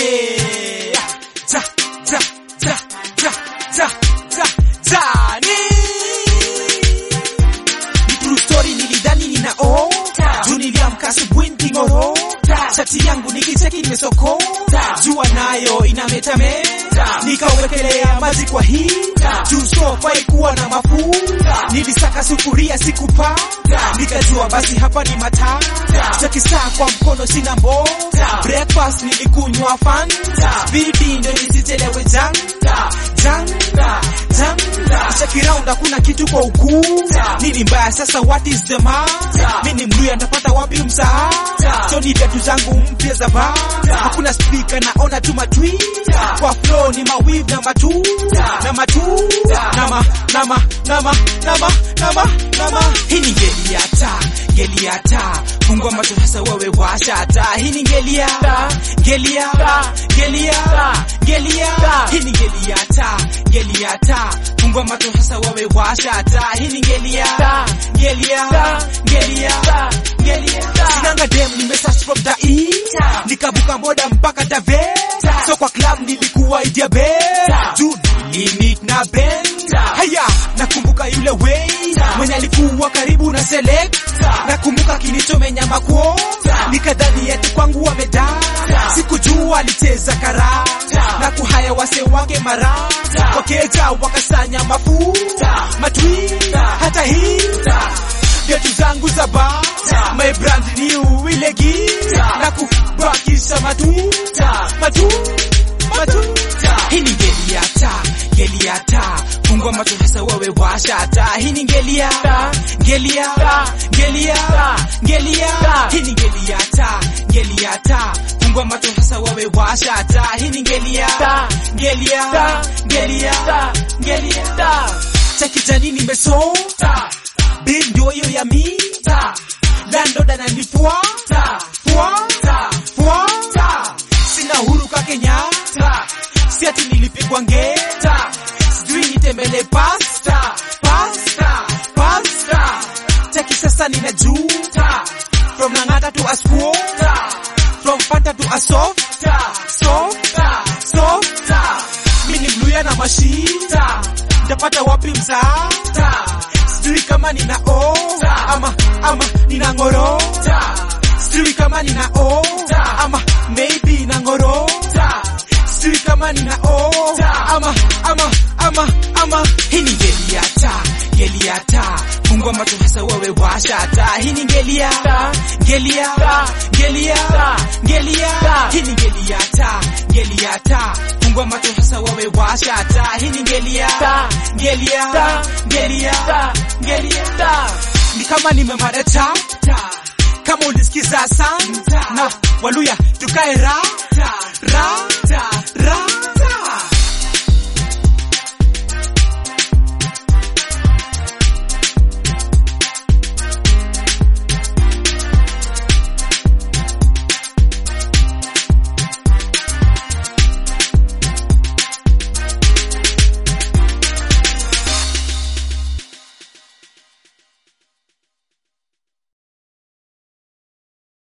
Ja, ja, ja, ja, ja, ja, ja, ni true story, nilidhani ninaota. Niliamka asubuhi niking'orota, shati yangu nikicheki nimesokota, jua nayo inametameta, nikawekelea maji kwa hita, juu sofa ikuwa na mafuta, nilisaka sufuria sikupata, nikajua basi hapa ni matata, cheki saa kwa mkono sina mbota, breakfast nilikunywa Fanta, bidi ndio nisichelewe janta, janta, janta, cheki round hakuna kitu kwa ukuta, nini mbaya sasa, what is the matter, mimi mluya ndapata wapi msaada, so ni viatu zangu mpya za bata, hakuna speaker naona tu matwita, kwa flow ni mawiv na matuta, na matuta, nama, hii ni Geliata, fungua macho sasa wewe washa taa, hii ni Geliata, hii ni Geliata, fungua macho sasa wewe washa taa, hii ni Geliata. Sinanga dem nimesearch from the east, nikabuka moda mpaka Taveta, so kwa club nilikuwa idia beta, juu nilimit na benda, haya nakumbuka yule waiter mwenye alikuwa karibu na selector, nakumbuka kinichomenya makwota, nikadhani eti kwangu wamedata, sikujua alicheza karata, na kuhaya wase wake marata, wakeja wakasanya mafuta, matwita hata hita, viatu zangu za bata, my brand new ile gita, na kubakisha matuta, hii ni Geliata, fungua macho sasa wewe washa taa, hii ni Geliata, hii ni Geliata, fungua macho sasa wewe washa taa, hii ni Geliata. Cheki jani nimesota, bin ndio hiyo ya mita, landlord ananifuata, sina huru ka Kenyatta, si ati nilipigwa ngeta, sijui nitembele pasta, cheki sasa ninajuta, from Langata to Asquota, from Fanta to a softa, mini mluya na mashita, ndapata wapi msaada, sijui kama ninaota, ama ninang'orota, sijui kama ninaota, ama maybe ninang'orota, sijui kama ninaota, ama hii ni Geliata, fungua macho sasa wewe washa taa, hii ni Geliata, hii ni Geliata, fungua macho sasa wewe washa taa, hii ni Geliata. Ni kama nimemareta, kama ulisikiza sana, na Waluya tukae ra